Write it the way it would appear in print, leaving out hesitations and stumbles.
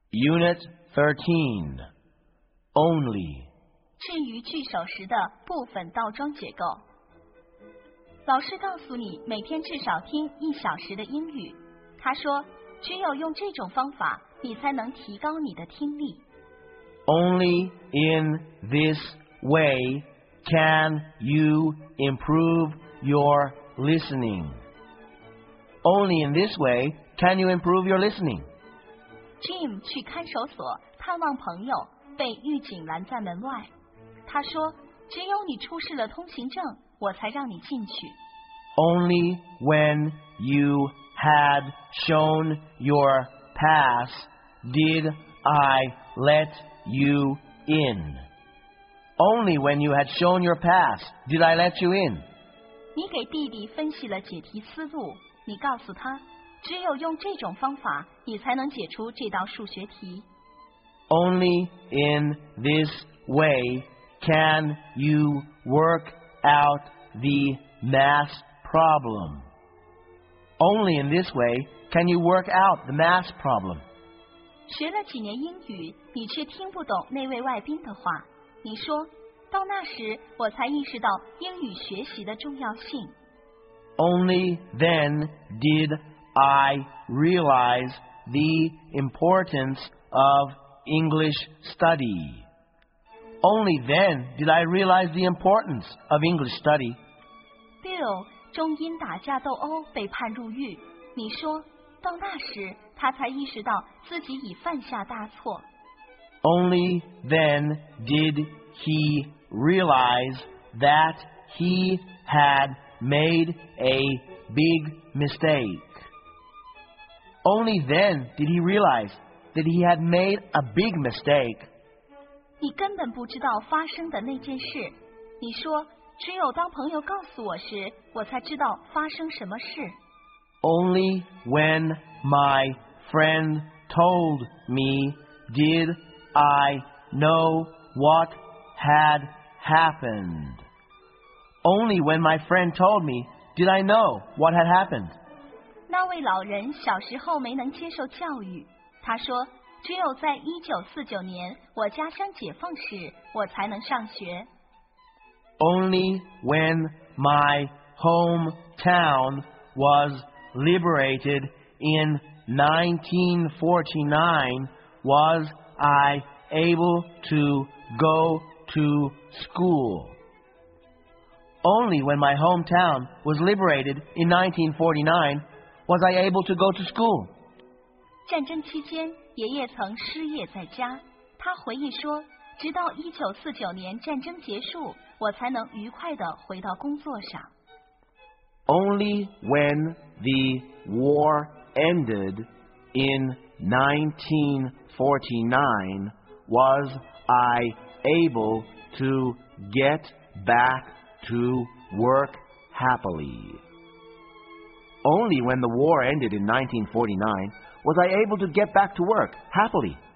Unit 13. Only. 至于句首时的部分倒装结构。老师告诉你每天至少听1小时的英语。他说，只有用这种方法，你才能提高你的听力。 Only in this way can you improve your listening. Only in this way can you improve your listening. Jim 去看守所探望朋友，被狱警拦在门外。他说，只有你出示了通行证，我才让你进去。 Only when you had shown your pass did I let you in. Only when you had shown your pass did I let you in. 你给弟弟分析了解题思路，你告诉他，只有用这种方法，你才能解出这道数学题。 Only in this way can you work out the math problem. Only in this way can you work out the math problem. 学了几年英语，你却听不懂那位外宾的话。你说，到那时我才意识到英语学习的重要性。 Only then did I realize the importance of English study. Only then did I realize the importance of English study. Bill 终因打架斗殴被判入狱。你说，到那时他才意识到自己已犯下大错。 Only then did he realize that he had made a big mistake. Only then did he realize that he had made a big mistake. 你根本不知道发生的那件事。你说，只有当朋友告诉我时，我才知道发生什么事。 Only when my friend told me did I know what had happened. Only when my friend told me did I know what had happened. 那位老人小时候没能接受教育，他说，只有在1949年我家乡解放时，我才能上学。 Only when my hometown was liberated in 1949 was I able to go to school. Only when my hometown was liberated in 1949 was I able to go to school. 战争期间，爷爷曾失业在家。他回忆说，直到1949年战争结束，我才能愉快地回到工作上。 Only when the war ended in 1949 was I able to get back to work happily. Only when the war ended in 1949 was I able to get back to work happily.